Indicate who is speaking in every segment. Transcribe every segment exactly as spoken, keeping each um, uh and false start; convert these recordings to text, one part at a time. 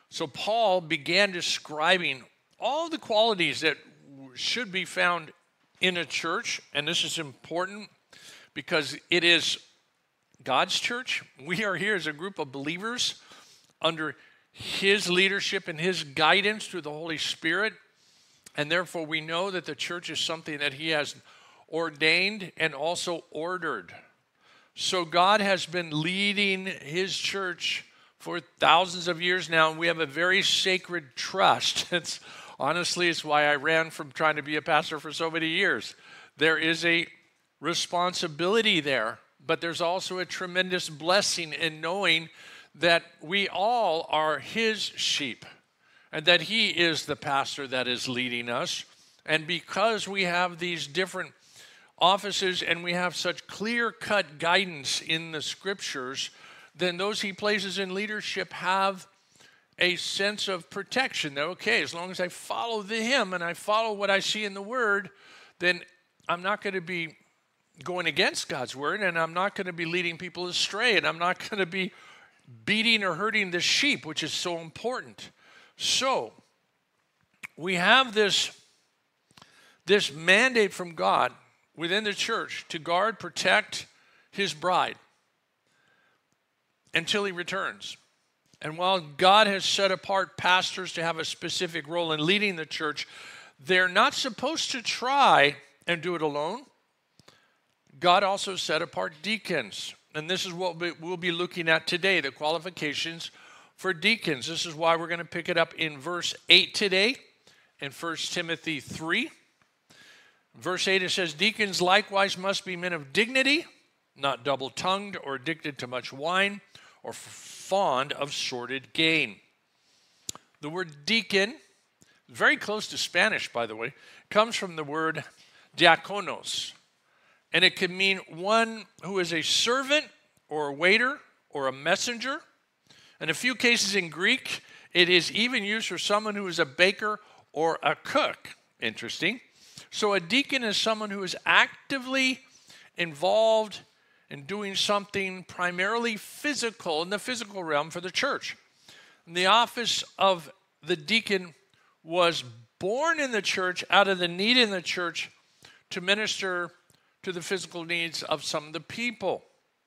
Speaker 1: So Paul began describing all the qualities that should be found in a church, and this is important because it is God's church. We are here as a group of believers under his leadership and his guidance through the Holy Spirit, and therefore we know that the church is something that he has ordained and also ordered. So God has been leading his church for thousands of years now, and we have a very sacred trust. It's honestly, it's why I ran from trying to be a pastor for so many years. There is a responsibility there, but there's also a tremendous blessing in knowing that we all are his sheep and that he is the pastor that is leading us. And because we have these different offices and we have such clear-cut guidance in the scriptures, then those he places in leadership have a sense of protection. That, okay, as long as I follow the him and I follow what I see in the word, then I'm not going to be going against God's word, and I'm not going to be leading people astray, and I'm not going to be beating or hurting the sheep, which is so important. So we have this, this mandate from God within the church to guard, protect his bride until he returns. And while God has set apart pastors to have a specific role in leading the church, they're not supposed to try and do it alone. God also set apart deacons. And this is what we'll be looking at today, the qualifications for deacons. This is why we're going to pick it up in verse eight today in First Timothy three. Verse eight, it says, deacons likewise must be men of dignity, not double-tongued or addicted to much wine or fond of sordid gain. The word deacon, very close to Spanish, by the way, comes from the word diakonos. And it can mean one who is a servant or a waiter or a messenger. In a few cases in Greek, it is even used for someone who is a baker or a cook. Interesting. So a deacon is someone who is actively involved in doing something primarily physical, in the physical realm for the church. And the office of the deacon was born in the church out of the need in the church to minister to the physical needs of some of the people.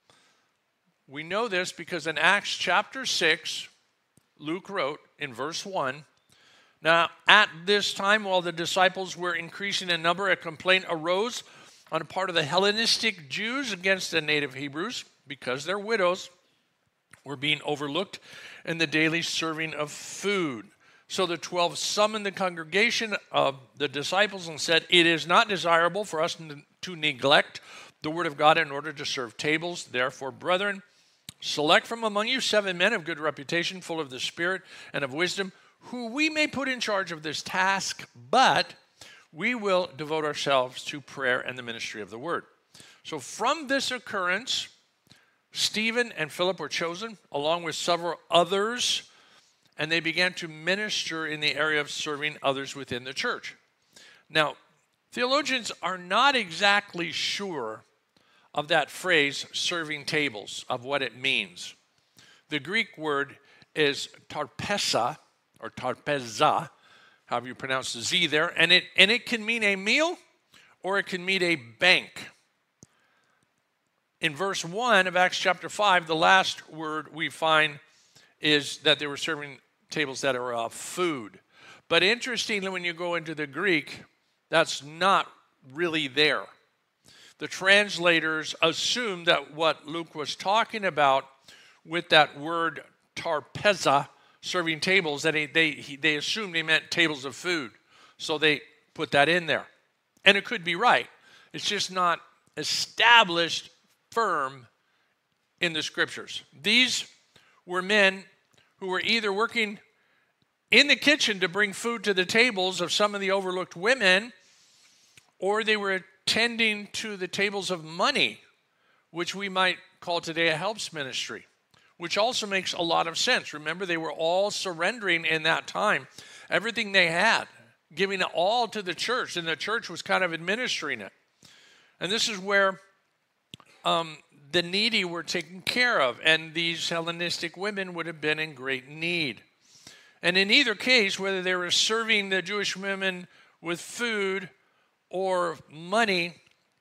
Speaker 1: We know this because in Acts chapter six, Luke wrote in verse one, now at this time while the disciples were increasing in number, a complaint arose on the part of the Hellenistic Jews against the native Hebrews because their widows were being overlooked in the daily serving of food. So the twelve summoned the congregation of the disciples and said, it is not desirable for us to neglect the word of God in order to serve tables. Therefore, brethren, select from among you seven men of good reputation, full of the Spirit and of wisdom, who we may put in charge of this task, but we will devote ourselves to prayer and the ministry of the word. So from this occurrence, Stephen and Philip were chosen, along with several others, and they began to minister in the area of serving others within the church. Now, theologians are not exactly sure of that phrase, serving tables, of what it means. The Greek word is tarpessa, or tarpeza, however you pronounce the Z there, and it, and it can mean a meal or it can mean a bank. In verse one of Acts chapter five, the last word we find is that they were serving tables that are of food. But interestingly, when you go into the Greek, that's not really there. The translators assumed that what Luke was talking about with that word tarpeza, serving tables, that he, they, he, they assumed he meant tables of food. So they put that in there. And it could be right. It's just not established firm in the scriptures. These were men who were either working in the kitchen to bring food to the tables of some of the overlooked women, or they were attending to the tables of money, which we might call today a helps ministry, which also makes a lot of sense. Remember, they were all surrendering in that time everything they had, giving it all to the church, and the church was kind of administering it. And this is where um, the needy were taken care of, and these Hellenistic women would have been in great need. And in either case, whether they were serving the Jewish women with food or money,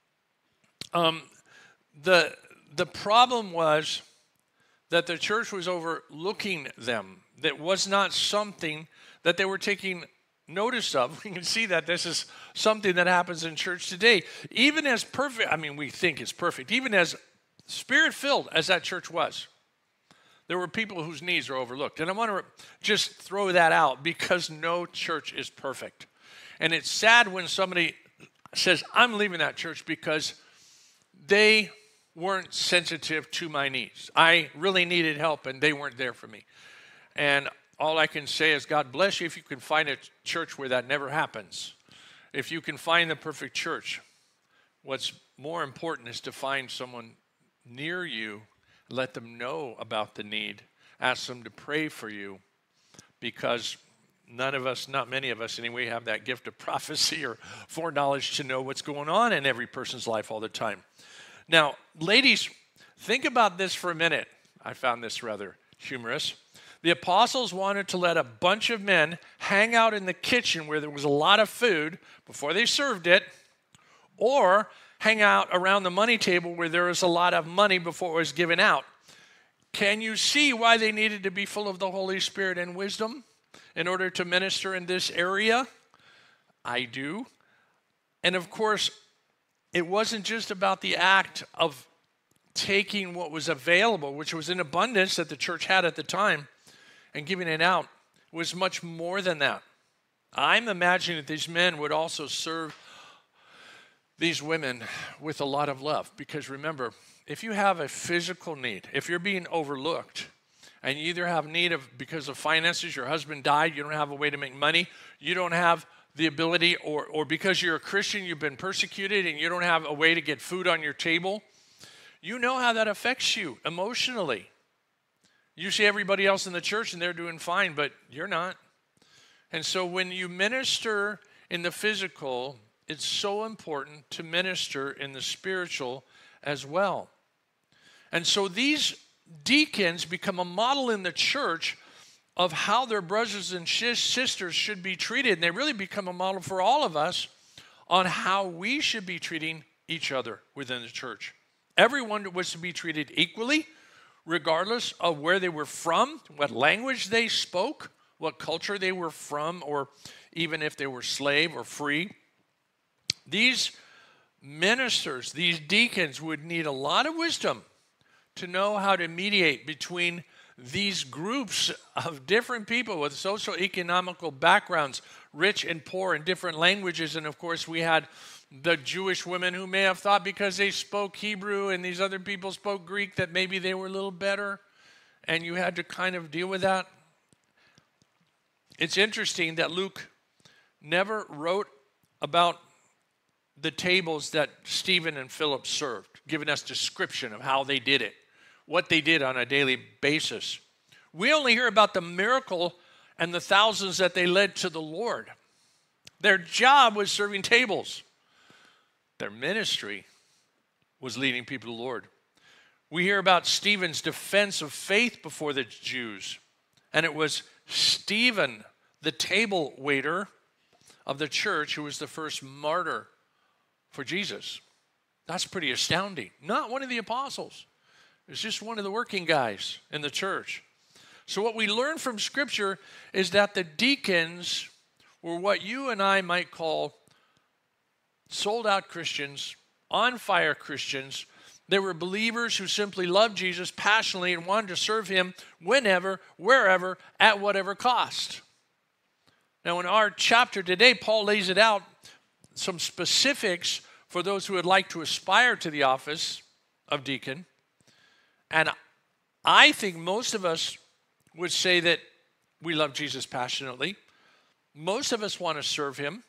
Speaker 1: um, the, the problem was that the church was overlooking them. That was not something that they were taking notice of. We can see that this is something that happens in church today. Even as perfect, I mean, we think it's perfect, even as spirit-filled as that church was, there were people whose needs are overlooked. And I want to just throw that out because no church is perfect. And it's sad when somebody says, I'm leaving that church because they weren't sensitive to my needs. I really needed help and they weren't there for me. And all I can say is God bless you if you can find a church where that never happens. If you can find the perfect church, what's more important is to find someone near you, let them know about the need, ask them to pray for you, because none of us, not many of us anyway, have that gift of prophecy or foreknowledge to know what's going on in every person's life all the time. Now, ladies, think about this for a minute. I found this rather humorous. The apostles wanted to let a bunch of men hang out in the kitchen where there was a lot of food before they served it, or hang out around the money table where there was a lot of money before it was given out. Can you see why they needed to be full of the Holy Spirit and wisdom in order to minister in this area? I do. And of course, it wasn't just about the act of taking what was available, which was in abundance that the church had at the time, and giving it out. It was much more than that. I'm imagining that these men would also serve these women with a lot of love. Because remember, if you have a physical need, if you're being overlooked, and you either have need of, because of finances, your husband died, you don't have a way to make money, you don't have the ability, or, or because you're a Christian, you've been persecuted, and you don't have a way to get food on your table, you know how that affects you emotionally. You see everybody else in the church, and they're doing fine, but you're not. And so when you minister in the physical, it's so important to minister in the spiritual as well. And so these deacons become a model in the church of how their brothers and sisters should be treated. And they really become a model for all of us on how we should be treating each other within the church. Everyone was to be treated equally, regardless of where they were from, what language they spoke, what culture they were from, or even if they were slave or free. These ministers, these deacons would need a lot of wisdom to know how to mediate between these groups of different people with social economical backgrounds, rich and poor, in different languages. And of course, we had the Jewish women who may have thought because they spoke Hebrew and these other people spoke Greek that maybe they were a little better. And you had to kind of deal with that. It's interesting that Luke never wrote about the tables that Stephen and Philip served, giving us description of how they did it, what they did on a daily basis. We only hear about the miracle and the thousands that they led to the Lord. Their job was serving tables. Their ministry was leading people to the Lord. We hear about Stephen's defense of faith before the Jews. And it was Stephen, the table waiter of the church, who was the first martyr for Jesus. That's pretty astounding. Not one of the apostles. It's just one of the working guys in the church. So what we learn from Scripture is that the deacons were what you and I might call sold-out Christians, on-fire Christians. They were believers who simply loved Jesus passionately and wanted to serve him whenever, wherever, at whatever cost. Now in our chapter today, Paul lays it out, some specifics for those who would like to aspire to the office of deacon. And I think most of us would say that we love Jesus passionately. Most of us want to serve him.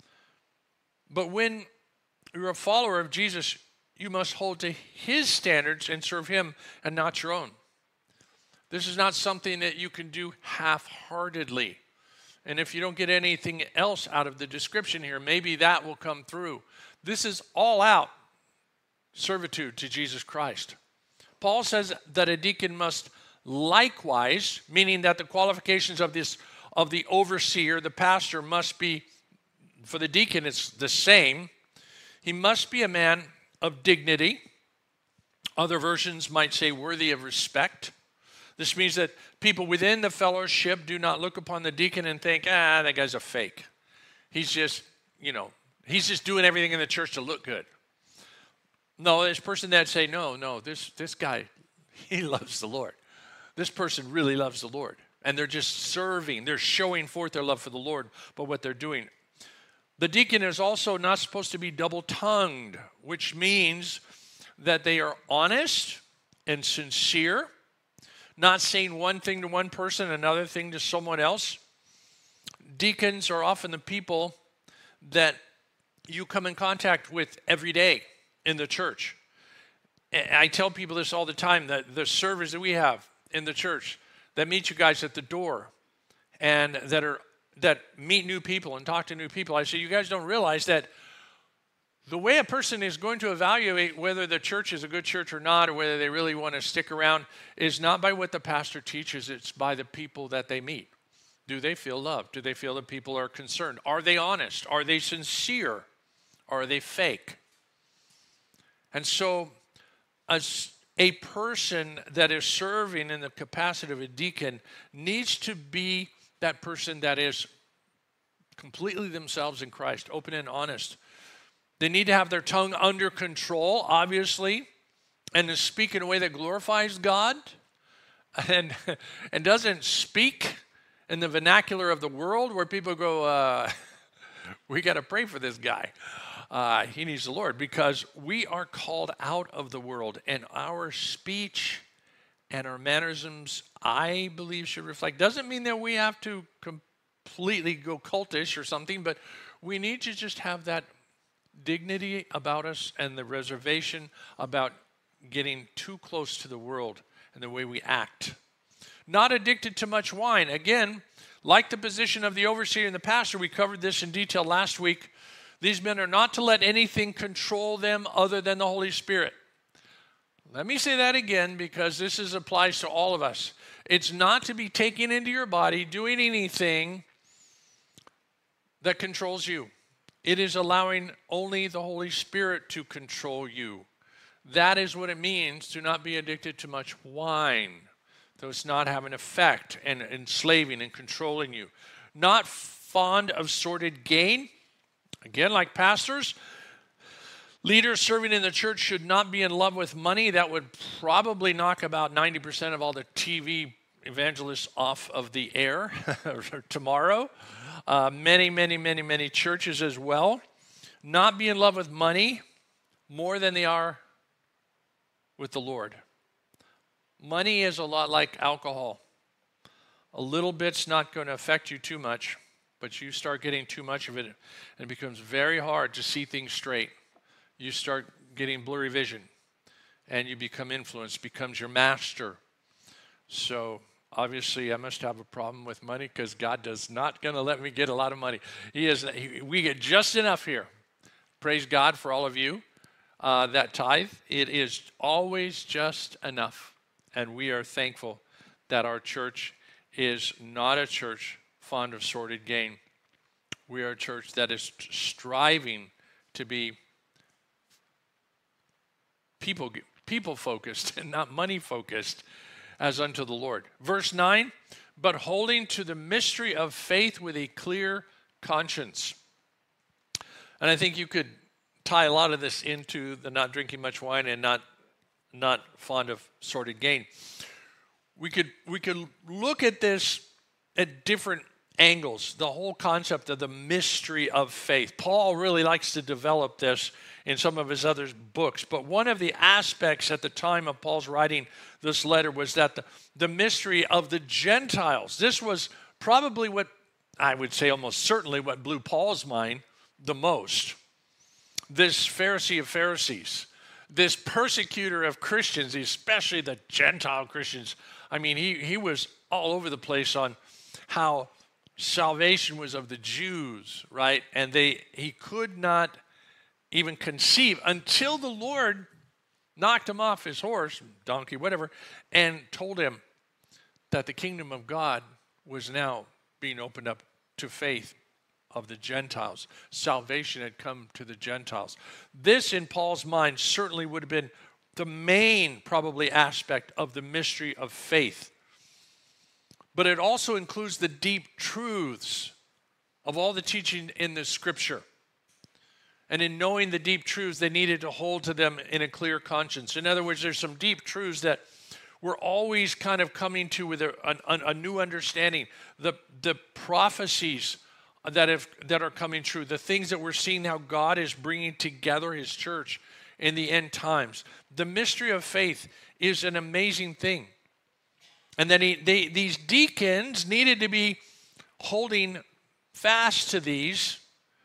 Speaker 1: But when you're a follower of Jesus, you must hold to his standards and serve him and not your own. This is not something that you can do half-heartedly. And if you don't get anything else out of the description here, maybe that will come through. This is all out servitude to Jesus Christ. Paul says that a deacon must likewise, meaning that the qualifications of this of the overseer, the pastor, must be, for the deacon, it's the same. He must be a man of dignity. Other versions might say worthy of respect. This means that people within the fellowship do not look upon the deacon and think, ah, that guy's a fake. He's just, you know, he's just doing everything in the church to look good. No, there's a person that say, no, no, this, this guy, he loves the Lord. This person really loves the Lord. And they're just serving. They're showing forth their love for the Lord by what they're doing. The deacon is also not supposed to be double-tongued, which means that they are honest and sincere, not saying one thing to one person, another thing to someone else. Deacons are often the people that you come in contact with every day in the church. And I tell people this all the time, that the servers that we have in the church that meet you guys at the door and that are that meet new people and talk to new people, I say, you guys don't realize that the way a person is going to evaluate whether the church is a good church or not, or whether they really want to stick around, is not by what the pastor teaches, it's by the people that they meet. Do they feel loved? Do they feel that people are concerned? Are they honest? Are they sincere? Or are they fake? And so as a person that is serving in the capacity of a deacon needs to be that person that is completely themselves in Christ, open and honest. They need to have their tongue under control, obviously, and to speak in a way that glorifies God and, and doesn't speak in the vernacular of the world where people go, uh, we got to pray for this guy. Uh, he needs the Lord, because we are called out of the world, and our speech and our mannerisms, I believe, should reflect. Doesn't mean that we have to completely go cultish or something, but we need to just have that dignity about us and the reservation about getting too close to the world and the way we act. Not addicted to much wine. Again, like the position of the overseer and the pastor, we covered this in detail last week. These men are not to let anything control them other than the Holy Spirit. Let me say that again, because this is, applies to all of us. It's not to be taken into your body, doing anything that controls you. It is allowing only the Holy Spirit to control you. That is what it means to not be addicted to much wine, though it's not having effect and enslaving and controlling you. Not fond of sordid gain. Again, like pastors, leaders serving in the church should not be in love with money. That would probably knock about ninety percent of all the T V evangelists off of the air tomorrow. Uh, many, many, many, many churches as well. Not be in love with money more than they are with the Lord. Money is a lot like alcohol. A little bit's not going to affect you too much, but you start getting too much of it, and it becomes very hard to see things straight. You start getting blurry vision, and you become influenced, becomes your master. So obviously, I must have a problem with money, because God does not going to let me get a lot of money. He is. He, we get just enough here. Praise God for all of you uh, that tithe. It is always just enough, and we are thankful that our church is not a church fond of sordid gain. We are a church that is striving to be people people focused and not money focused, as unto the Lord. Verse nine, but holding to the mystery of faith with a clear conscience. And I think you could tie a lot of this into the not drinking much wine and not not fond of sordid gain. We could we could look at this at different angles, the whole concept of the mystery of faith. Paul really likes to develop this in some of his other books, but one of the aspects at the time of Paul's writing this letter was that the, the mystery of the Gentiles. This was probably what, I would say almost certainly what blew Paul's mind the most. This Pharisee of Pharisees, this persecutor of Christians, especially the Gentile Christians. I mean, he, he was all over the place on how salvation was of the Jews, right? And they he could not even conceive until the Lord knocked him off his horse, donkey, whatever, and told him that the kingdom of God was now being opened up to faith of the Gentiles. Salvation had come to the Gentiles. This, in Paul's mind, certainly would have been the main, probably, aspect of the mystery of faith. But it also includes the deep truths of all the teaching in the Scripture. And in knowing the deep truths, they needed to hold to them in a clear conscience. In other words, there's some deep truths that we're always kind of coming to with a, a, a new understanding. The, the prophecies that have that are coming true, the things that we're seeing how God is bringing together his church in the end times. The mystery of faith is an amazing thing. And then he, they, these deacons needed to be holding fast to these.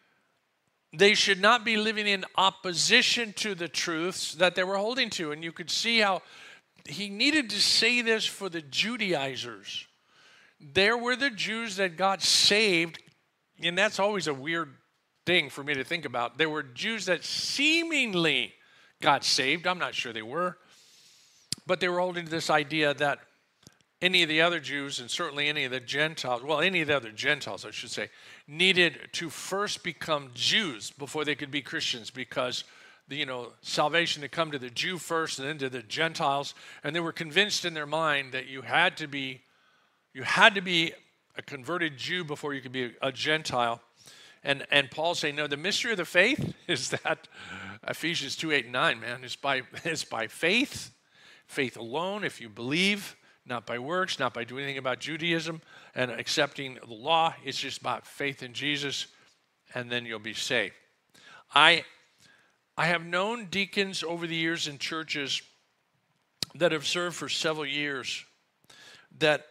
Speaker 1: They should not be living in opposition to the truths that they were holding to. And you could see how he needed to say this for the Judaizers. There were the Jews that got saved, and that's always a weird thing for me to think about. There were Jews that seemingly got saved. I'm not sure they were. But they were holding to this idea that any of the other Jews, and certainly any of the Gentiles, well, any of the other Gentiles, I should say, needed to first become Jews before they could be Christians, because the, you know, salvation had come to the Jew first and then to the Gentiles, and they were convinced in their mind that you had to be, you had to be a converted Jew before you could be a, a Gentile. And and Paul's saying, no, the mystery of the faith is that Ephesians two, eight, and nine, man, it's by, it's by faith, faith alone, if you believe, not by works, not by doing anything about Judaism and accepting the law. It's just about faith in Jesus, and then you'll be saved. I, I have known deacons over the years in churches that have served for several years that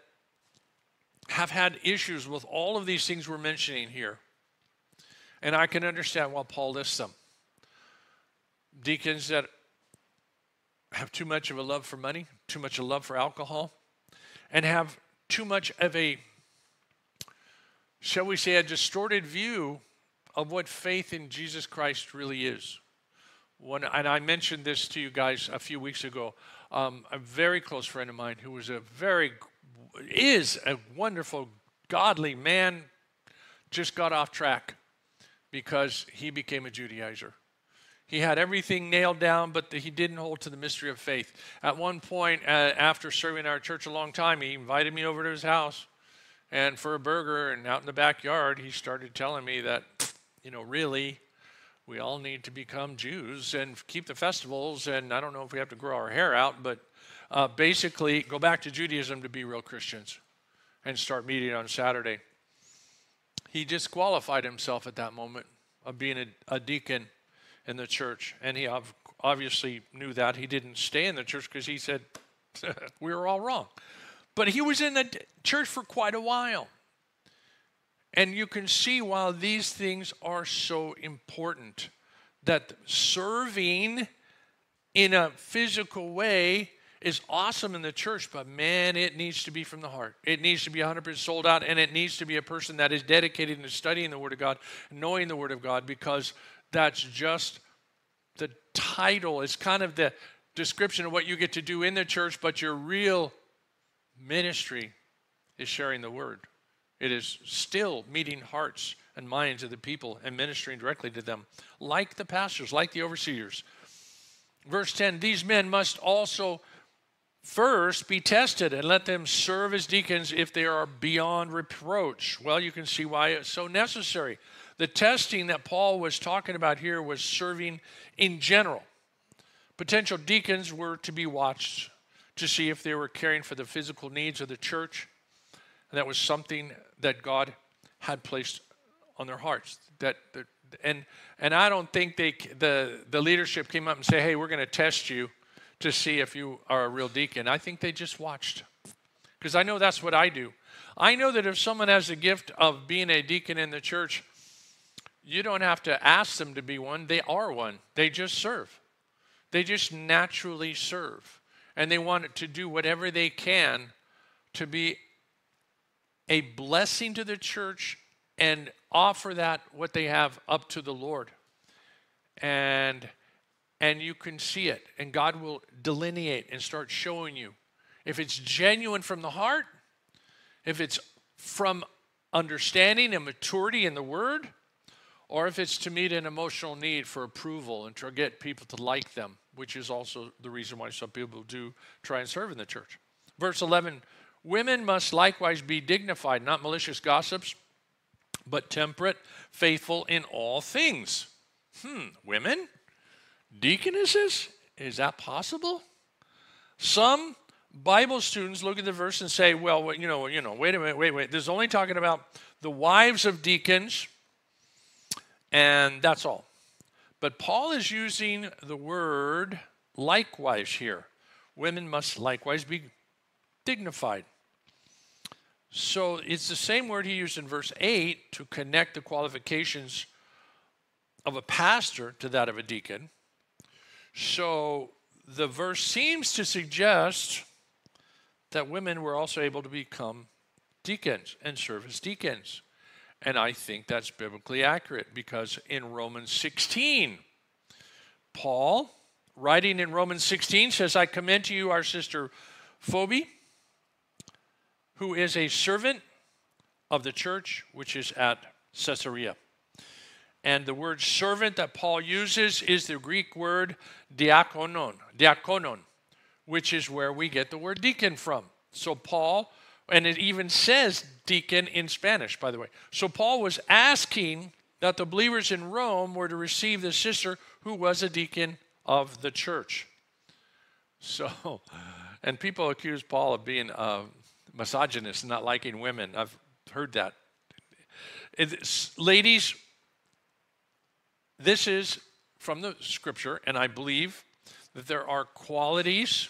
Speaker 1: have had issues with all of these things we're mentioning here. And I can understand why Paul lists them. Deacons that have too much of a love for money, too much of a love for alcohol, and have too much of a, shall we say, a distorted view of what faith in Jesus Christ really is. One, and I mentioned this to you guys a few weeks ago. Um, a very close friend of mine who was a very, is a wonderful, godly man, just got off track because he became a Judaizer. He had everything nailed down, but the, he didn't hold to the mystery of faith. At one point, uh, after serving our church a long time, he invited me over to his house, and for a burger, and out in the backyard, he started telling me that, you know, really, we all need to become Jews and keep the festivals, and I don't know if we have to grow our hair out, but uh, basically go back to Judaism to be real Christians and start meeting on Saturday. He disqualified himself at that moment of being a, a deacon in the church, and he obviously knew that. He didn't stay in the church because he said we were all wrong. But he was in the church for quite a while. And you can see why these things are so important, that serving in a physical way is awesome in the church, but man, it needs to be from the heart. It needs to be one hundred percent sold out, and it needs to be a person that is dedicated to studying the Word of God, knowing the Word of God, because that's just the title. It's kind of the description of what you get to do in the church, but your real ministry is sharing the Word. It is still meeting hearts and minds of the people and ministering directly to them, like the pastors, like the overseers. Verse ten, these men must also first be tested, and let them serve as deacons if they are beyond reproach. Well, you can see why it's so necessary. The testing that Paul was talking about here was serving in general. Potential deacons were to be watched to see if they were caring for the physical needs of the church. And that was something that God had placed on their hearts. That, that and and I don't think they the, the leadership came up and said, hey, we're going to test you to see if you are a real deacon. I think they just watched. Because I know that's what I do. I know that if someone has the gift of being a deacon in the church, you don't have to ask them to be one. They are one. They just serve. They just naturally serve. And they want to do whatever they can to be a blessing to the church and offer that, what they have, up to the Lord. And, and you can see it. And God will delineate and start showing you. If it's genuine from the heart, if it's from understanding and maturity in the word, or if it's to meet an emotional need for approval and to get people to like them, which is also the reason why some people do try and serve in the church. Verse eleven, women must likewise be dignified, not malicious gossips, but temperate, faithful in all things. Hmm, women? Deaconesses? Is that possible? Some Bible students look at the verse and say, well, you know, you know, wait a minute, wait, wait. This is only talking about the wives of deacons, and that's all. But Paul is using the word likewise here. Women must likewise be dignified. So it's the same word he used in verse eight to connect the qualifications of a pastor to that of a deacon. So the verse seems to suggest that women were also able to become deacons and serve as deacons. And I think that's biblically accurate because in Romans sixteen, Paul, writing in Romans sixteen, says, I commend to you our sister Phoebe, who is a servant of the church which is at Caesarea. And the word servant that Paul uses is the Greek word diakonon, diakonon, which is where we get the word deacon from. So Paul, and it even says deacon in Spanish, by the way. So Paul was asking that the believers in Rome were to receive the sister who was a deacon of the church. So, and people accuse Paul of being a misogynist, not liking women. I've heard that. It's, ladies, this is from the scripture, and I believe that there are qualities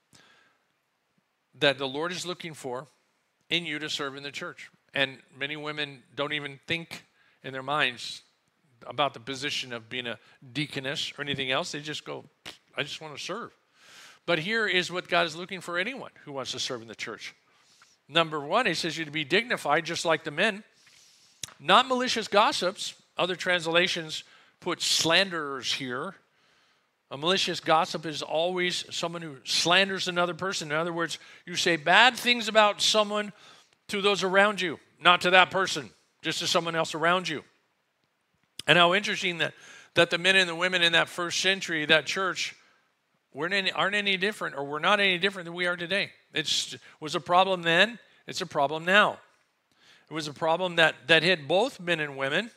Speaker 1: that the Lord is looking for in you to serve in the church. And many women don't even think in their minds about the position of being a deaconess or anything else. They just go, I just want to serve. But here is what God is looking for anyone who wants to serve in the church. Number one, he says you to be dignified, just like the men. Not malicious gossips. Other translations put slanderers here. A malicious gossip is always someone who slanders another person. In other words, you say bad things about someone to those around you, not to that person, just to someone else around you. And how interesting that, that the men and the women in that first century, that church, weren't any, aren't any different, or were not any different than we are today. It was a problem then. It's a problem now. It was a problem that, that hit both men and women.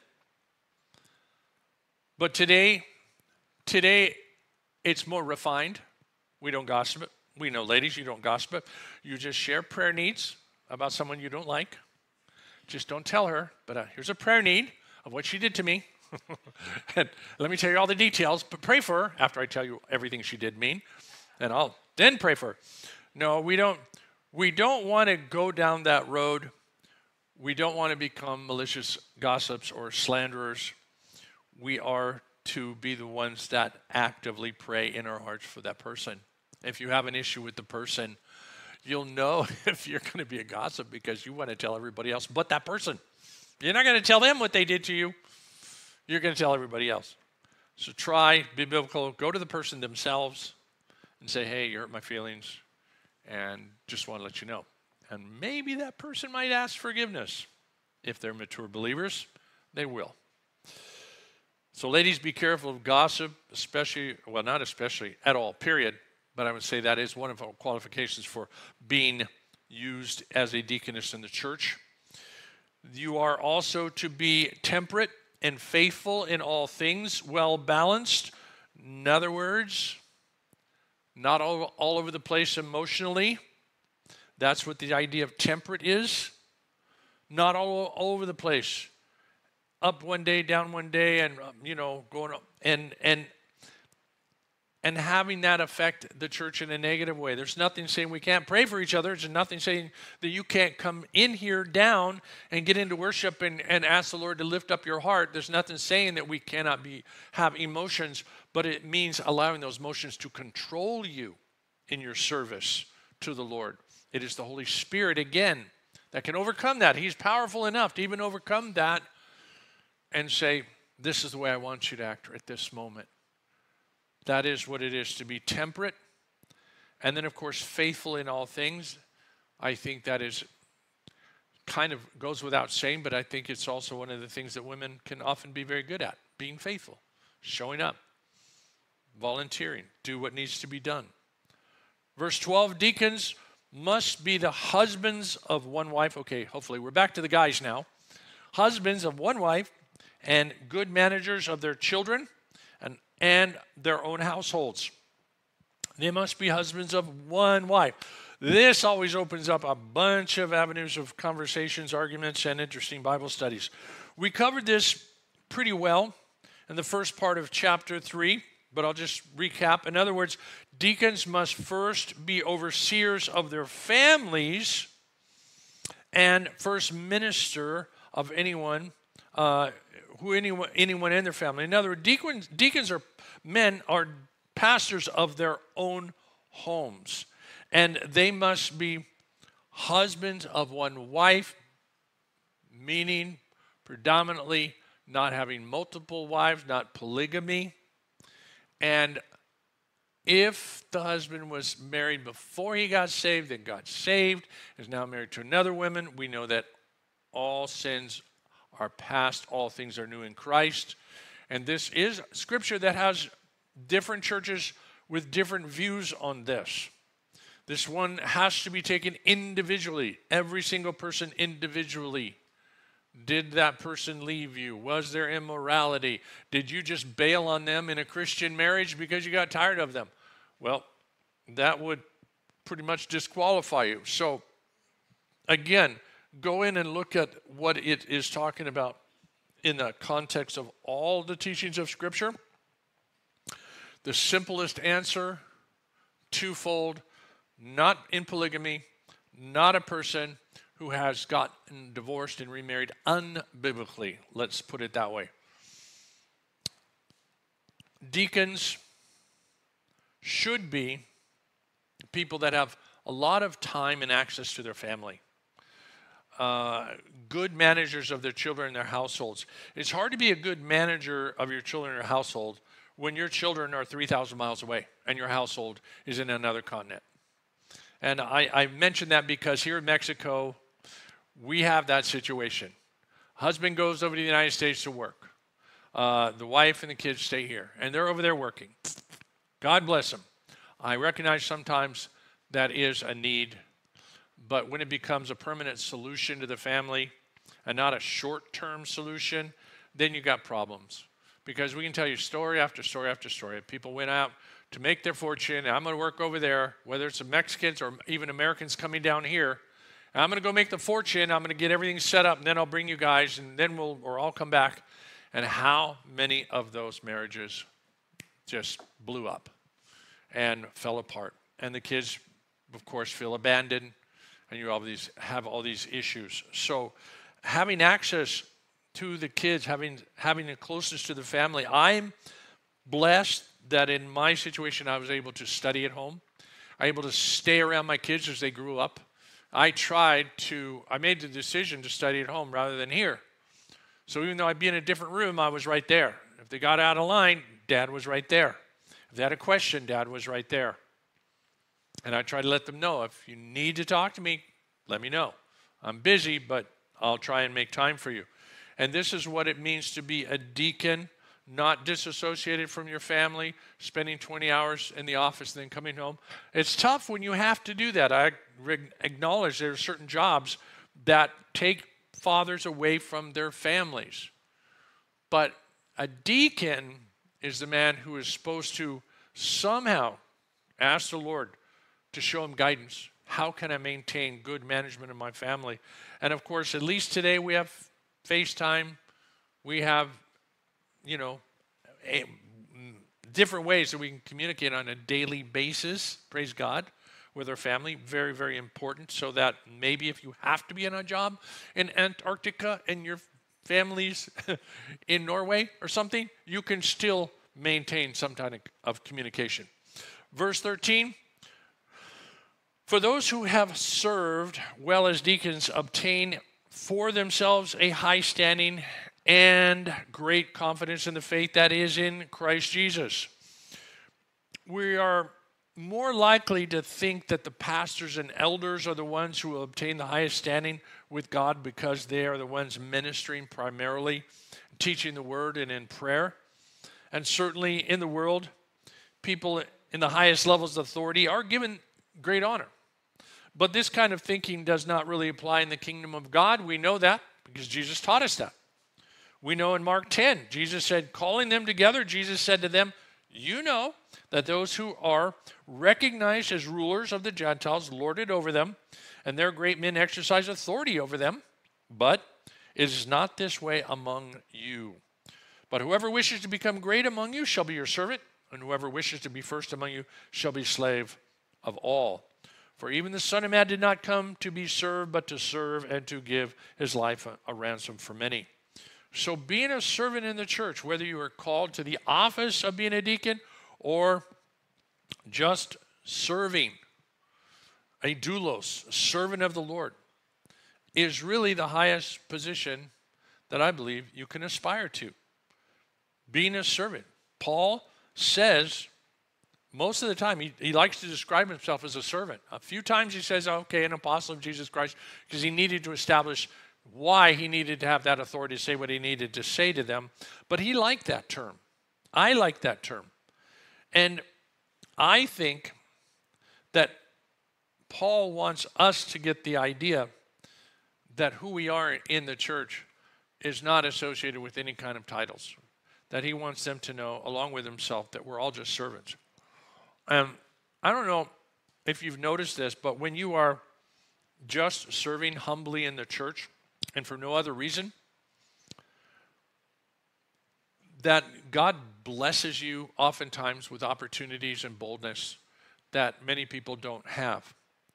Speaker 1: But today, today, it's more refined. We don't gossip. We know, ladies, you don't gossip. You just share prayer needs about someone you don't like. Just don't tell her, but uh, here's a prayer need of what she did to me. And let me tell you all the details, but pray for her after I tell you everything she did mean, and I'll then pray for her. No, we don't, we don't want to go down that road. We don't want to become malicious gossips or slanderers. We are to be the ones that actively pray in our hearts for that person. If you have an issue with the person, you'll know if you're going to be a gossip because you want to tell everybody else but that person. You're not going to tell them what they did to you. You're going to tell everybody else. So try, be biblical, go to the person themselves and say, hey, you hurt my feelings, and just want to let you know. And maybe that person might ask forgiveness. If they're mature believers, they will. So ladies, be careful of gossip, especially, well, not especially, at all, period. But I would say that is one of our qualifications for being used as a deaconess in the church. You are also to be temperate and faithful in all things, well balanced. In other words, not all, all over the place emotionally. That's what the idea of temperate is. Not all, all over the place. Up one day, down one day, and um, you know, going up and and and having that affect the church in a negative way. There's nothing saying we can't pray for each other. There's nothing saying that you can't come in here down and get into worship and, and ask the Lord to lift up your heart. There's nothing saying that we cannot be have emotions, but it means allowing those emotions to control you in your service to the Lord. It is the Holy Spirit, again, that can overcome that. He's powerful enough to even overcome that and say, this is the way I want you to act at this moment. That is what it is to be temperate. And then, of course, faithful in all things. I think that is kind of goes without saying, but I think it's also one of the things that women can often be very good at, being faithful, showing up, volunteering, do what needs to be done. Verse twelve, deacons must be the husbands of one wife. Okay, hopefully we're back to the guys now. Husbands of one wife and good managers of their children and, and their own households. They must be husbands of one wife. This always opens up a bunch of avenues of conversations, arguments, and interesting Bible studies. We covered this pretty well in the first part of chapter three, but I'll just recap. In other words, deacons must first be overseers of their families and first minister of anyone, uh, who anyone, anyone in their family. In other words, deacons, deacons are men are pastors of their own homes. And they must be husbands of one wife, meaning predominantly not having multiple wives, not polygamy. And if the husband was married before he got saved, then got saved, is now married to another woman, we know that all sins are past, all things are new in Christ. And this is scripture that has different churches with different views on this. This one has to be taken individually, every single person individually. Did that person leave you? Was there immorality? Did you just bail on them in a Christian marriage because you got tired of them? Well, that would pretty much disqualify you. So, again, go in and look at what it is talking about in the context of all the teachings of Scripture. The simplest answer, twofold. Not in polygamy, not a person who has gotten divorced and remarried unbiblically. Let's put it that way. Deacons should be people that have a lot of time and access to their family. Uh, good managers of their children and their households. It's hard to be a good manager of your children or household when your children are three thousand miles away and your household is in another continent. And I, I mention that because here in Mexico, we have that situation. Husband goes over to the United States to work. Uh, the wife and the kids stay here, and they're over there working. God bless them. I recognize sometimes that is a need, but when it becomes a permanent solution to the family and not a short-term solution, then you got problems. Because we can tell you story after story after story. People went out to make their fortune. I'm going to work over there, whether it's the Mexicans or even Americans coming down here. I'm going to go make the fortune. I'm going to get everything set up, and then I'll bring you guys, and then we'll, or I'll come back. And how many of those marriages just blew up and fell apart? And the kids, of course, feel abandoned, and you all these, have all these issues. So having access to the kids, having, having a closeness to the family, I'm blessed that in my situation, I was able to study at home. I was able to stay around my kids as they grew up. I tried to, I made the decision to study at home rather than here. So even though I'd be in a different room, I was right there. If they got out of line, Dad was right there. If they had a question, Dad was right there. And I try to let them know, if you need to talk to me, let me know. I'm busy, but I'll try and make time for you. And this is what it means to be a deacon, not disassociated from your family, spending twenty hours in the office and then coming home. It's tough when you have to do that. I acknowledge there are certain jobs that take fathers away from their families. But a deacon is the man who is supposed to somehow ask the Lord to show him guidance. How can I maintain good management of my family? And of course, at least today we have FaceTime. We have you know, a, different ways that we can communicate on a daily basis, praise God, with our family. Very, very important, so that maybe if you have to be on a job in Antarctica and your family's in Norway or something, you can still maintain some kind of communication. Verse thirteen, for those who have served well as deacons obtain for themselves a high standing and great confidence in the faith that is in Christ Jesus. We are more likely to think that the pastors and elders are the ones who will obtain the highest standing with God because they are the ones ministering primarily, teaching the word and in prayer. And certainly in the world, people in the highest levels of authority are given great honor. But this kind of thinking does not really apply in the kingdom of God. We know that because Jesus taught us that. We know in Mark ten, Jesus said, calling them together, Jesus said to them, you know that those who are recognized as rulers of the Gentiles lord it over them, and their great men exercise authority over them. But it is not this way among you. But whoever wishes to become great among you shall be your servant, and whoever wishes to be first among you shall be slave of all. For even the Son of Man did not come to be served, but to serve and to give his life a, a ransom for many. So being a servant in the church, whether you are called to the office of being a deacon or just serving, a doulos, a servant of the Lord, is really the highest position that I believe you can aspire to. Being a servant. Paul says most of the time he, he likes to describe himself as a servant. A few times he says, okay, an apostle of Jesus Christ, because he needed to establish why he needed to have that authority to say what he needed to say to them. But he liked that term. I like that term. And I think that Paul wants us to get the idea that who we are in the church is not associated with any kind of titles. That he wants them to know, along with himself, that we're all just servants. And I don't know if you've noticed this, but when you are just serving humbly in the church and for no other reason, that God blesses you oftentimes with opportunities and boldness that many people don't have.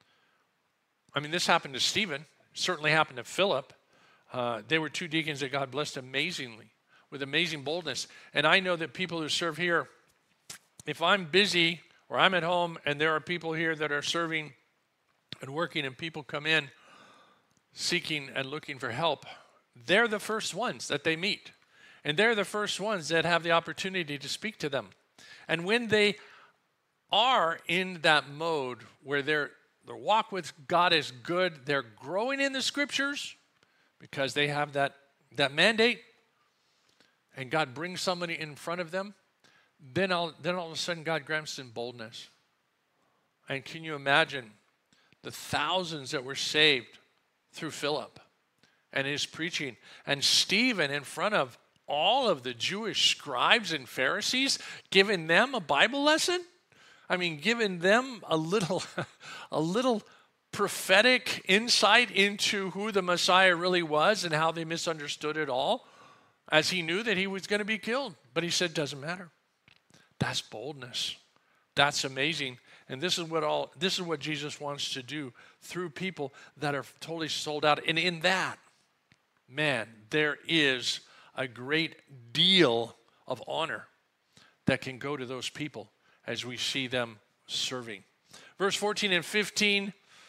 Speaker 1: I mean, this happened to Stephen, certainly happened to Philip. Uh, they were two deacons that God blessed amazingly, with amazing boldness. And I know that people who serve here, if I'm busy or I'm at home and there are people here that are serving and working and people come in seeking and looking for help, they're the first ones that they meet. And they're the first ones that have the opportunity to speak to them. And when they are in that mode where their their walk with God is good, they're growing in the scriptures because they have that, that mandate, and God brings somebody in front of them, then all, then all of a sudden God grants them boldness. And can you imagine the thousands that were saved through Philip and his preaching, and Stephen in front of all of the Jewish scribes and Pharisees, giving them a Bible lesson? I mean, giving them a little, a little prophetic insight into who the Messiah really was and how they misunderstood it all, as he knew that he was going to be killed. But he said, doesn't matter. That's boldness. That's amazing. And this is what all this is what Jesus wants to do through people that are totally sold out. And in that, man, there is a great deal of honor that can go to those people as we see them serving. Verse fourteen and fifteen,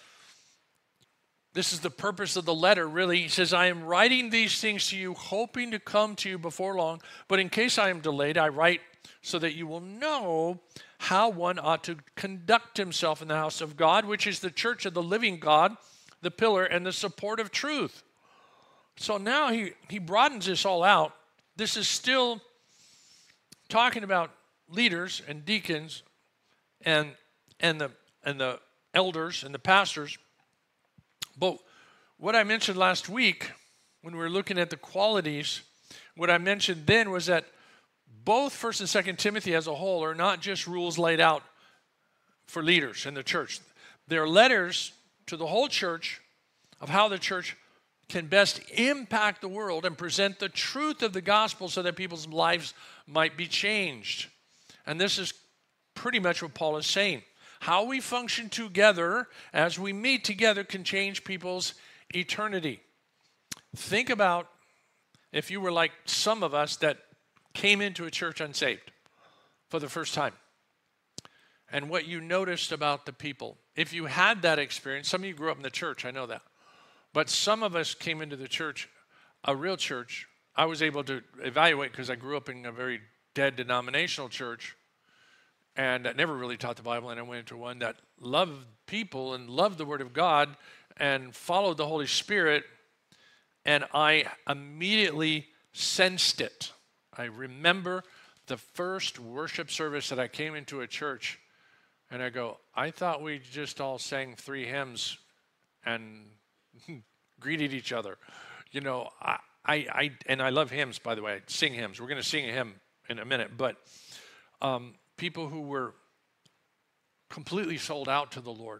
Speaker 1: this is the purpose of the letter, really. He says, I am writing these things to you, hoping to come to you before long. But in case I am delayed, I write so that you will know how one ought to conduct himself in the house of God, which is the church of the living God, the pillar and the support of truth. So now he, he broadens this all out. This is still talking about leaders and deacons and and the and the elders and the pastors. But what I mentioned last week when we were looking at the qualities, what I mentioned then was that both First and Second Timothy as a whole are not just rules laid out for leaders in the church. They're letters to the whole church of how the church can best impact the world and present the truth of the gospel so that people's lives might be changed. And this is pretty much what Paul is saying. How we function together as we meet together can change people's eternity. Think about if you were like some of us that came into a church unsaved for the first time, and what you noticed about the people. If you had that experience, some of you grew up in the church, I know that. But some of us came into the church, a real church. I was able to evaluate because I grew up in a very dead denominational church and that never really taught the Bible, and I went into one that loved people and loved the Word of God and followed the Holy Spirit and I immediately sensed it. I remember the first worship service that I came into a church, and I go, I thought we just all sang three hymns and greeted each other. You know, I, I, I, and I love hymns, by the way. I sing hymns. We're going to sing a hymn in a minute. But um, people who were completely sold out to the Lord.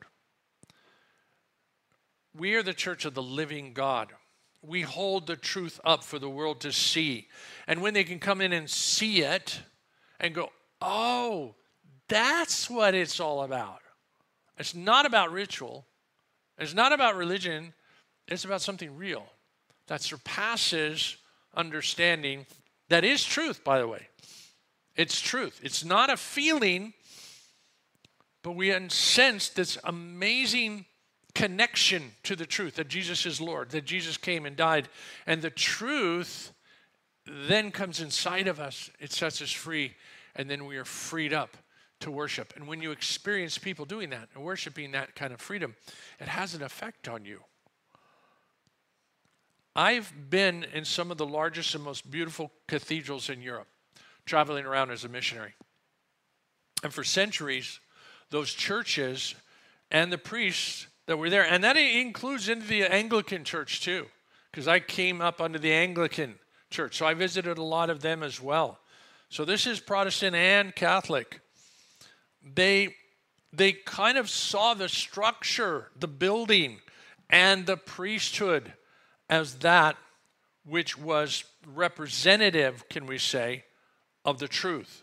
Speaker 1: We are the church of the living God. We hold the truth up for the world to see. And when they can come in and see it and go, oh, that's what it's all about. It's not about ritual. It's not about religion. It's about something real that surpasses understanding. That is truth, by the way. It's truth. It's not a feeling, but we sense this amazing connection to the truth that Jesus is Lord, that Jesus came and died. And the truth then comes inside of us. It sets us free, and then we are freed up to worship. And when you experience people doing that and worshiping that kind of freedom, it has an effect on you. I've been in some of the largest and most beautiful cathedrals in Europe, traveling around as a missionary. And for centuries, those churches and the priests that were there, and that includes into the Anglican church too, because I came up under the Anglican church, so I visited a lot of them as well. So this is Protestant and Catholic. They, they kind of saw the structure, the building, and the priesthood as that which was representative, can we say, of the truth,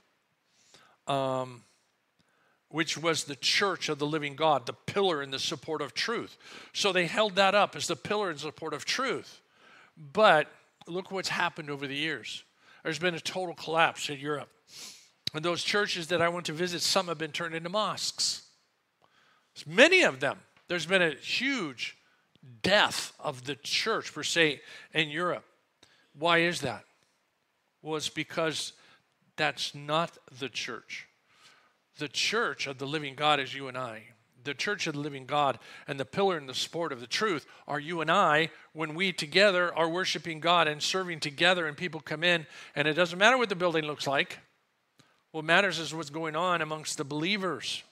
Speaker 1: um, which was the church of the living God, the pillar and the support of truth. So they held that up as the pillar and support of truth. But look what's happened over the years. There's been a total collapse in Europe. And those churches that I went to visit, some have been turned into mosques. Many of them. There's been a huge death of the church, per se, in Europe. Why is that? Well, it's because that's not the church. The church of the living God is you and I. The church of the living God and the pillar and the support of the truth are you and I when we together are worshiping God and serving together, and people come in, and it doesn't matter what the building looks like. What matters is what's going on amongst the believers.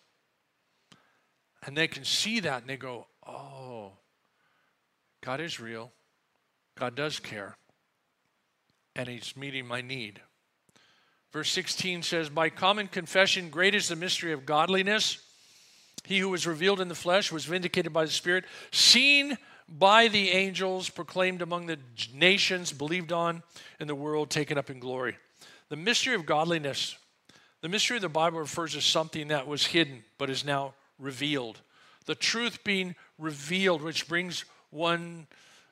Speaker 1: And they can see that and they go, oh, God is real. God does care. And he's meeting my need. Verse sixteen says, by common confession, great is the mystery of godliness. He who was revealed in the flesh was vindicated by the Spirit, seen by the angels, proclaimed among the nations, believed on in the world, taken up in glory. The mystery of godliness. The mystery of the Bible refers to something that was hidden but is now revealed. The truth being revealed, which brings one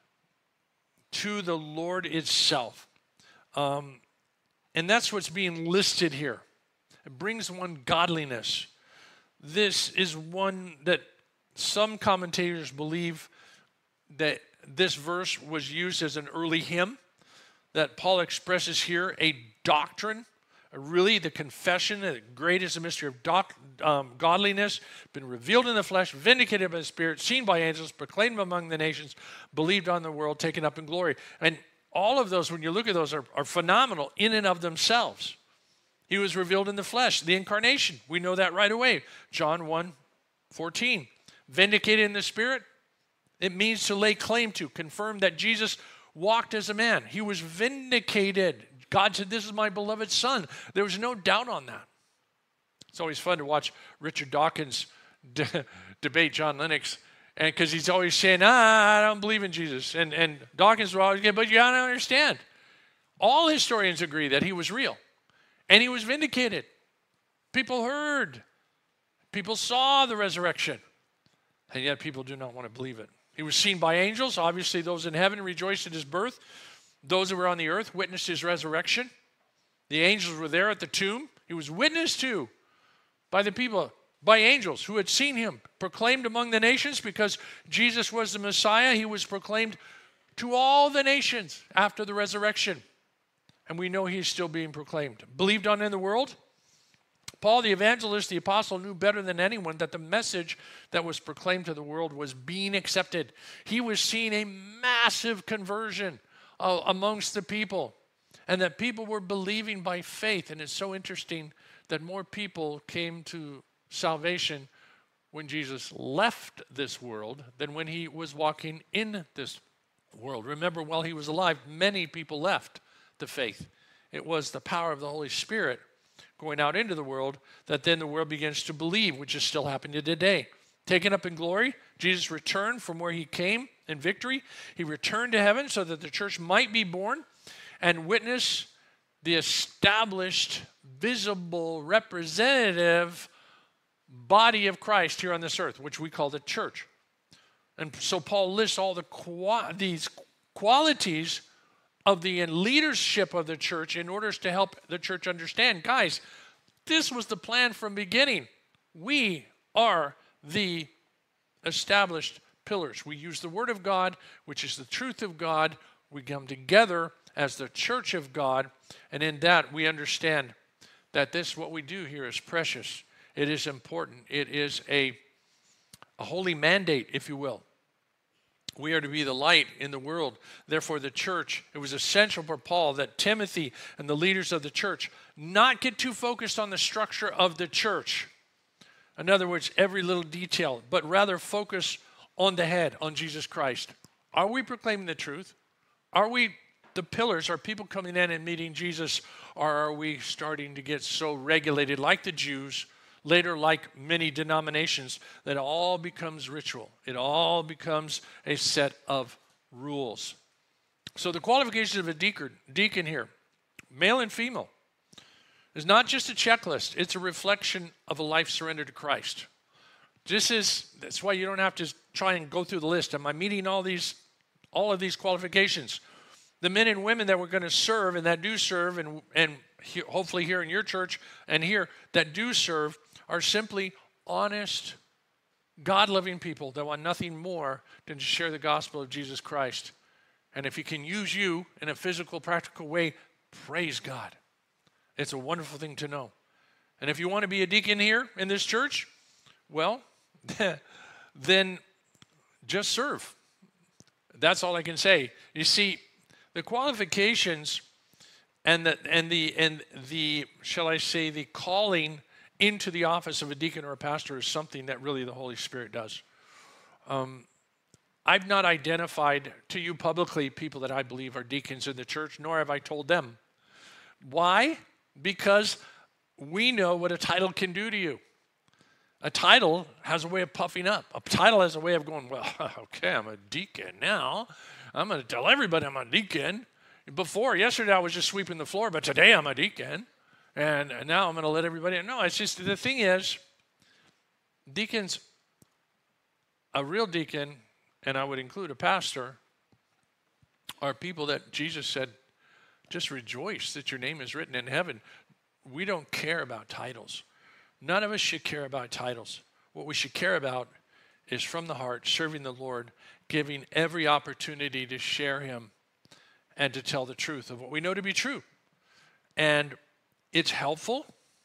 Speaker 1: to the Lord itself. Um, and that's what's being listed here. It brings one godliness. This is one that some commentators believe that this verse was used as an early hymn, that Paul expresses here a doctrine, really the confession that great is the mystery of doc, um, godliness, been revealed in the flesh, vindicated by the Spirit, seen by angels, proclaimed among the nations, believed on the world, taken up in glory. And all of those, when you look at those, are, are phenomenal in and of themselves. He was revealed in the flesh, the incarnation. We know that right away. John one fourteen. Vindicated in the Spirit, it means to lay claim to, confirm that Jesus walked as a man. He was vindicated. God said, this is my beloved Son. There was no doubt on that. It's always fun to watch Richard Dawkins de- debate John Lennox, and because he's always saying, ah, I don't believe in Jesus. And, and Dawkins will always get, but you got to understand, all historians agree that he was real. And he was vindicated. People heard. People saw the resurrection. And yet people do not want to believe it. He was seen by angels. Obviously, those in heaven rejoiced at his birth. Those who were on the earth witnessed his resurrection. The angels were there at the tomb. He was witnessed to by the people, by angels who had seen him, proclaimed among the nations because Jesus was the Messiah. He was proclaimed to all the nations after the resurrection. And we know he's still being proclaimed. Believed on in the world. Paul, the evangelist, the apostle, knew better than anyone that the message that was proclaimed to the world was being accepted. He was seeing a massive conversion uh, amongst the people, and that people were believing by faith. And it's so interesting that more people came to salvation when Jesus left this world than when he was walking in this world. Remember, while he was alive, many people left the faith. It was the power of the Holy Spirit going out into the world that then the world begins to believe, which is still happening today. Taken up in glory, Jesus returned from where he came in victory. He returned to heaven so that the church might be born and witness the established, visible, representative body of Christ here on this earth, which we call the church. And so Paul lists all the qua- these qualities of the leadership of the church in order to help the church understand, guys, this was the plan from the beginning. We are the established pillars. We use the word of God, which is the truth of God. We come together as the church of God, and in that we understand that this, what we do here, is precious. It is important. It is a, a holy mandate, if you will. We are to be the light in the world. Therefore, the church, it was essential for Paul that Timothy and the leaders of the church not get too focused on the structure of the church. In other words, every little detail, but rather focus on the head, on Jesus Christ. Are we proclaiming the truth? Are we the pillars? Are people coming in and meeting Jesus? Or are we starting to get so regulated like the Jews, later like many denominations, that it all becomes ritual? It all becomes a set of rules. So the qualifications of a deacon, deacon here, male and female, is not just a checklist. It's a reflection of a life surrendered to Christ. This is, that's why you don't have to try and go through the list. Am I meeting all these, all of these qualifications? The men and women that we're going to serve and that do serve, and, and he, hopefully here in your church and here that do serve, are simply honest, God-loving people that want nothing more than to share the gospel of Jesus Christ. And if he can use you in a physical, practical way, praise God. It's a wonderful thing to know. And if you want to be a deacon here in this church, well, then just serve. That's all I can say. You see, the qualifications and the and the and the shall I say the calling into the office of a deacon or a pastor is something that really the Holy Spirit does. Um, I've not identified to you publicly people that I believe are deacons in the church, nor have I told them. Why? Because we know what a title can do to you. A title has a way of puffing up. A title has a way of going, well, okay, I'm a deacon now. I'm going to tell everybody I'm a deacon. Before, yesterday I was just sweeping the floor, but today I'm a deacon. And now I'm going to let everybody know. It's just, the thing is, deacons, a real deacon, and I would include a pastor, are people that Jesus said, just rejoice that your name is written in heaven. We don't care about titles. None of us should care about titles. What we should care about is from the heart, serving the Lord, giving every opportunity to share him and to tell the truth of what we know to be true. And it's helpful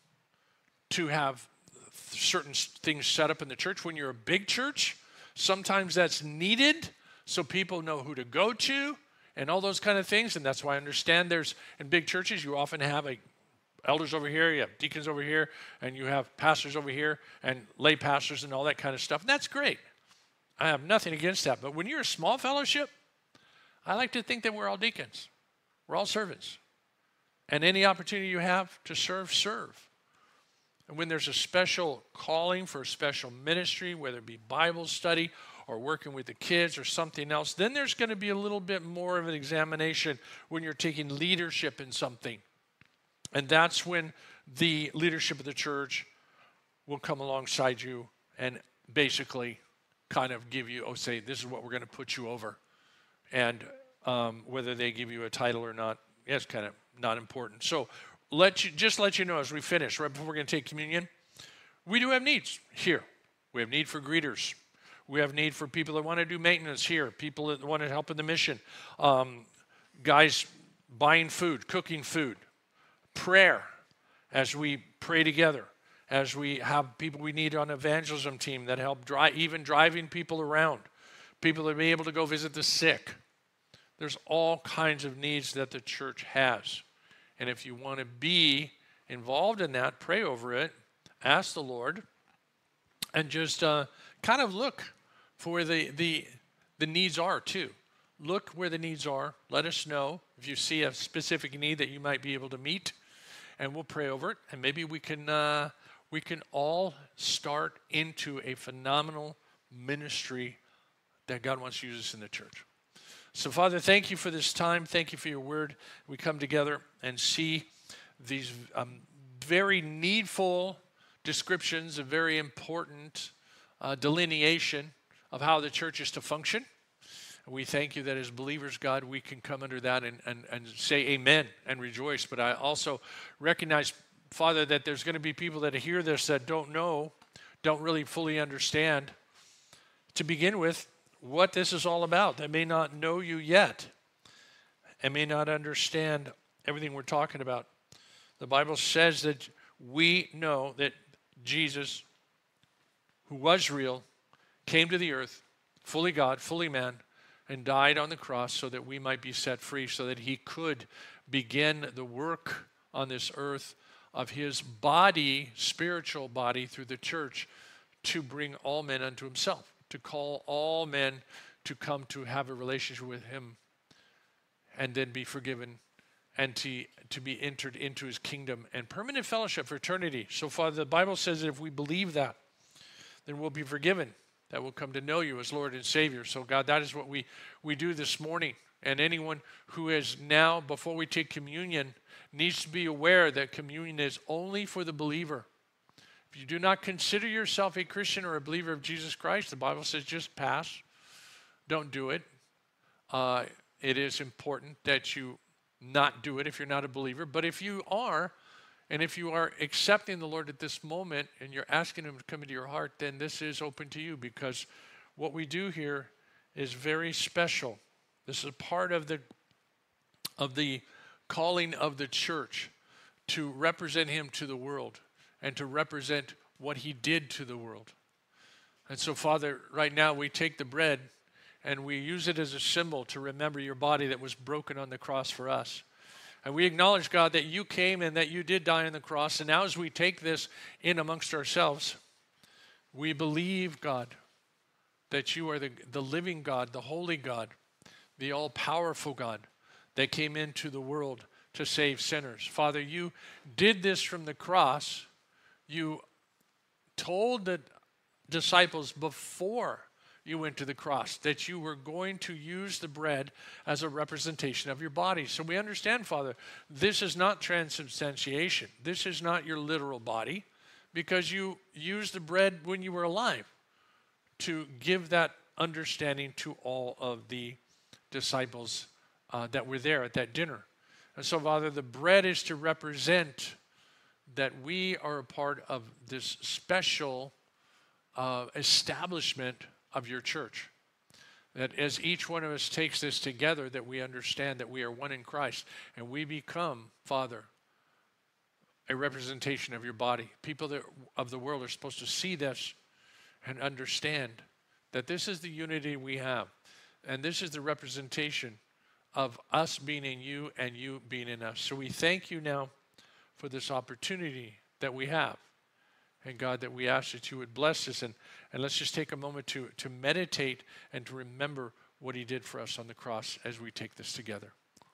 Speaker 1: to have certain things set up in the church. When you're a big church, sometimes that's needed so people know who to go to and all those kind of things. And that's why I understand there's, in big churches, you often have a elders over here, you have deacons over here, and you have pastors over here, and lay pastors and all that kind of stuff. And that's great. I have nothing against that. But when you're a small fellowship, I like to think that we're all deacons. We're all servants. And any opportunity you have to serve, serve. And when there's a special calling for a special ministry, whether it be Bible study or working with the kids or something else, then there's going to be a little bit more of an examination when you're taking leadership in something. And that's when the leadership of the church will come alongside you and basically kind of give you, oh, say, this is what we're going to put you over. And um, whether they give you a title or not, yeah, it's kind of not important. So let you just let you know as we finish, right before we're going to take communion, we do have needs here. We have need for greeters. We have need for people that want to do maintenance here, people that want to help in the mission, um, guys buying food, cooking food, prayer as we pray together. as we have people we need on evangelism team that help drive, even driving people around, people that be able to go visit the sick. There's all kinds of needs that the church has. And if you want to be involved in that, pray over it, ask the Lord, and just uh, kind of look for where the, the, the needs are too. Look where the needs are. Let us know if you see a specific need that you might be able to meet, and we'll pray over it. And maybe we can uh, we can all start into a phenomenal ministry that God wants to use us in the church. So, Father, thank you for this time. Thank you for your word. We come together and see these um, very needful descriptions, a very important uh, delineation of how the church is to function. And we thank you that as believers, God, we can come under that and, and, and say amen and rejoice. But I also recognize, Father, that there's going to be people that hear this that don't know, don't really fully understand, to begin with, what this is all about. They may not know you yet and may not understand everything we're talking about. The Bible says that we know that Jesus, who was real, came to the earth, fully God, fully man, and died on the cross so that we might be set free, so that he could begin the work on this earth of his body, spiritual body, through the church, to bring all men unto himself, to call all men to come to have a relationship with him and then be forgiven and to, to be entered into his kingdom and permanent fellowship for eternity. So, Father, the Bible says that if we believe that, then we'll be forgiven, that we'll come to know you as Lord and Savior. So, God, that is what we, we do this morning. And anyone who is now, before we take communion, needs to be aware that communion is only for the believer. If you do not consider yourself a Christian or a believer of Jesus Christ, the Bible says just pass. Don't do it. Uh, it is important that you not do it if you're not a believer. But if you are, and if you are accepting the Lord at this moment and you're asking him to come into your heart, then this is open to you, because what we do here is very special. This is a part of the of the calling of the church to represent him to the world and to represent what he did to the world. And so, Father, right now we take the bread and we use it as a symbol to remember your body that was broken on the cross for us. And we acknowledge, God, that you came and that you did die on the cross. And now as we take this in amongst ourselves, we believe, God, that you are the, the living God, the holy God, the all-powerful God that came into the world to save sinners. Father, you did this from the cross. You told the disciples before you went to the cross that you were going to use the bread as a representation of your body. So we understand, Father, this is not transubstantiation. This is not your literal body, because you used the bread when you were alive to give that understanding to all of the disciples uh, that were there at that dinner. And so, Father, the bread is to represent that we are a part of this special uh, establishment of your church. That as each one of us takes this together, that we understand that we are one in Christ, and we become, Father, a representation of your body. People that, of the world are supposed to see this and understand that this is the unity we have, and this is the representation of us being in you and you being in us. So we thank you now for this opportunity that we have. And God, that we ask that you would bless us. And, and let's just take a moment to, to meditate and to remember what he did for us on the cross as we take this together.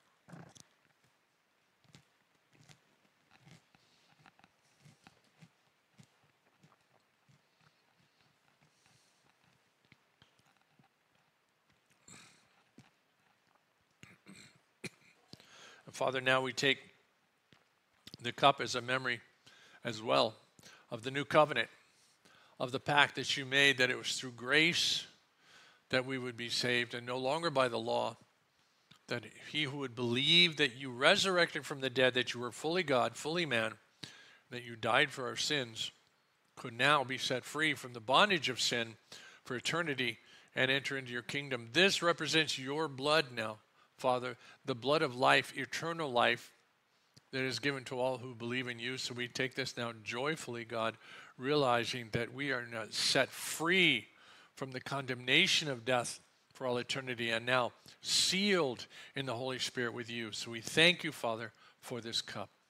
Speaker 1: And Father, now we take the cup as a memory as well of the new covenant, of the pact that you made, that it was through grace that we would be saved and no longer by the law, that he who would believe that you resurrected from the dead, that you were fully God, fully man, that you died for our sins, could now be set free from the bondage of sin for eternity and enter into your kingdom. This represents your blood now, Father, the blood of life, eternal life, that is given to all who believe in you. So we take this now joyfully, God, realizing that we are now set free from the condemnation of death for all eternity, and now sealed in the Holy Spirit with you. So we thank you, Father, for this cup.